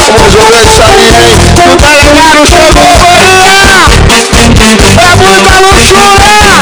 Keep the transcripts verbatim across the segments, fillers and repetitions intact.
vamos ouvir essa vida, hein? Tu tá na mano, chegou agora! Pra muita não chorar!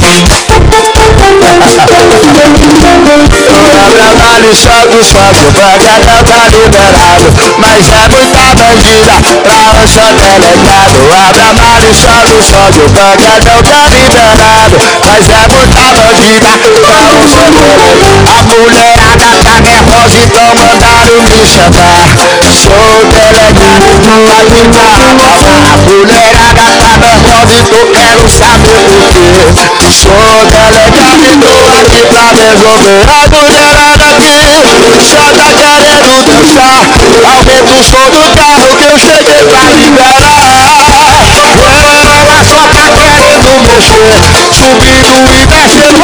Trabalho só do sócio, pancada tá liberado. Mas é muita bandida, pra lança delegado. É trabalho só do sócio, pancada tá liberado. Mas é muita bandida, pra lança delegado. A mulherada tá nervosa, então mandaram me chamar. Sou delegado, tô aqui pra acalmar. A mulherada tá nervosa, então quero saber por quê. Sou delegado e tô aqui pra resolver. A mulherada aqui só tá querendo dançar. Aumenta o som do carro que eu cheguei pra liberar. Ela só tá querendo mexer, subindo e descendo.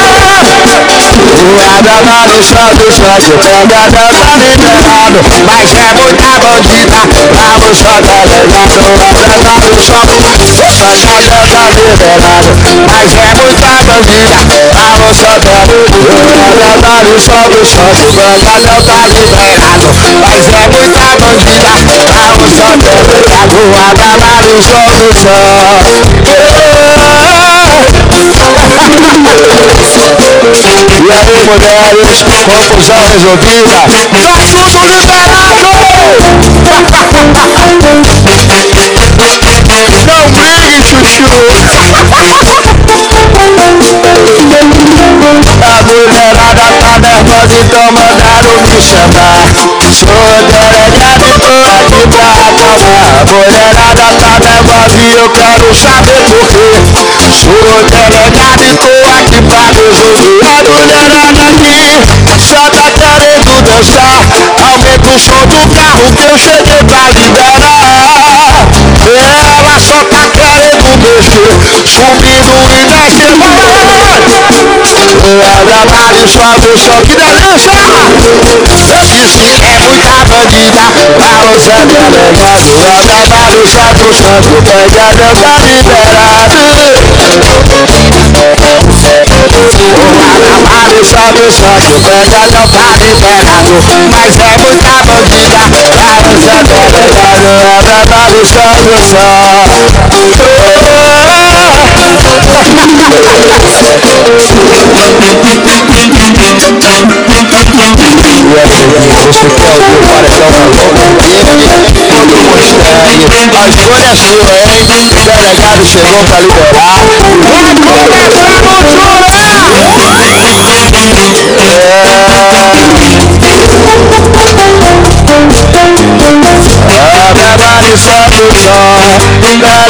É trabalho só do sócio, pegada tá liberado. Mas é muita bandida, bravo só delegado. É trabalho só do sócio, pegada tá liberado. Mas é muita bandida, bravo só delegado. É trabalho só do sócio, pegada tá liberado. Mas é muita bandida, bravo só delegado. É trabalho só do sócio. E aí, mulheres, confusão resolvida. Tá tudo liberado! Não brigue, chuchu. A mulherada tá nervosa, então mandaram me chamar. Sou delegado e tô aqui pra acalmar. A mulherada tá nervosa e eu quero saber por quê. Sou delegado e tô aqui pra resolver. A mulherada aqui só tá querendo dançar. Aumenta o som do carro que eu cheguei pra liberar. Ela só tá querendo mexer, subindo e descendo. É trabalho só do som que dança. Disse que é muita bandida, pra lança delegado. É trabalho só do som que o pegada tá liberado. Trabalho só do som que o pegada tá liberado. Mas é muita bandida, pra lança delegado. É trabalho só do som. E aí, você quer ouvir o paredão da louca? Ficou estranho, a escolha é sua, hein? Delegado chegou pra liberar. Vai começar no chorar! É trabalho só do som, pegada